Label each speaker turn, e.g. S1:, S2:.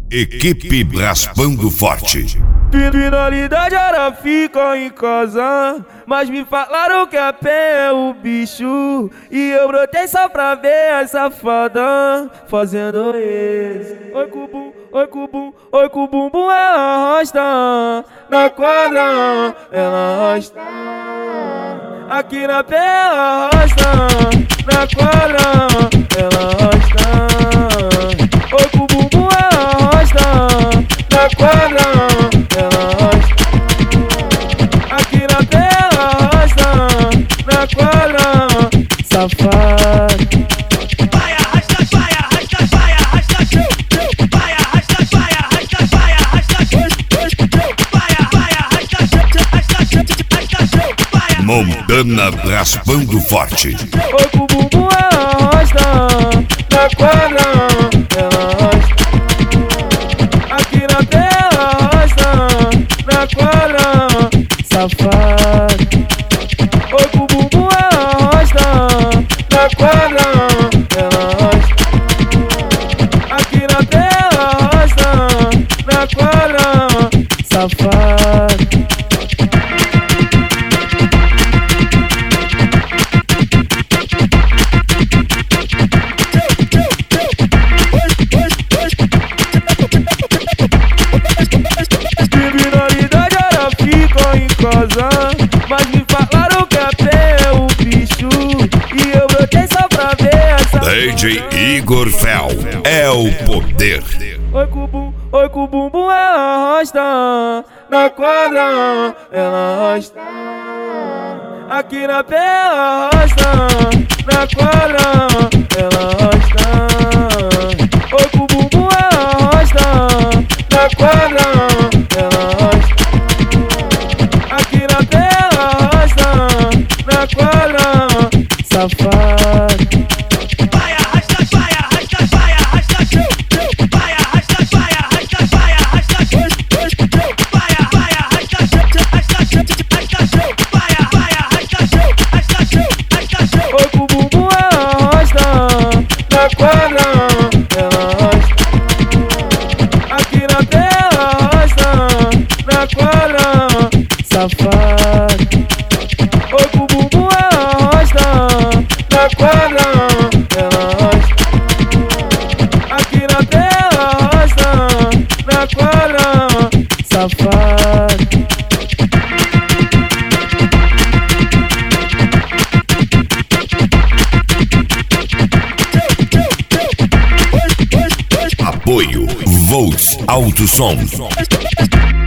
S1: Equipe Raspando Forte.
S2: Finalidade era ficar em casa, mas me falaram que a pé é o bicho. E eu brotei só pra ver a safada fazendo isso. Oi cubum, oi cubum, oi cubum, bum, ela arrasta na quadra, ela arrasta. Aqui na pé ela arrasta, na quadra, ela arrasta. Oi cubum, bum, ela arrasta na quadra. Safado.
S3: Vai arrasta, vai arrasta, vai arrasta, vai arrasta, vai arrasta, vai arrasta, vai
S1: Montana Raspando Forte.
S2: Oi pro bumbum ela arrasta na quadra, ela arrasta. Aqui na tela arrasta na quadra, safado. Oi pro bumbum ela arrasta na quadra, ela arrasta. Aqui na tela arrasta na quadra, safado. Criminalidade era ficar em casa, mas me falaram que a pé é o bicho. E eu brotei só pra ver essa
S1: DJ Igor Fel é o poder.
S2: Oi com bumbum ela arrasta na quadra, ela arrasta. Aqui na pé ela arrasta na quadra, ela arrasta. Oi com bumbum ela arrasta na quadra, ela arrasta. Aqui na pé ela arrasta na quadra, safado.
S3: vai arrasta, vai arrasta, vai arrasta, vai arrasta, vai arrasta, vai arrasta, vai arrasta,
S2: Oi pro bumbum ela arrasta na quadra, ela arrasta. Aqui na tela arrasta na quadra, safado. Oi pro bumbum ela arrasta na quadra, ela arrasta. Aqui na tela arrasta na quadra, safado.
S1: Apoio Volts Alto Som.